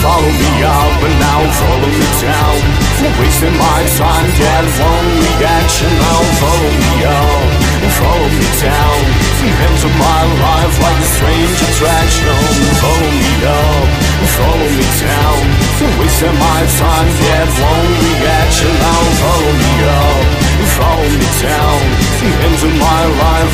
follow me up and now follow me down. Wasting my time, get one reaction. Now follow me up and follow me down. Enter my life like a strange attraction. Follow me up and follow me down. Wasting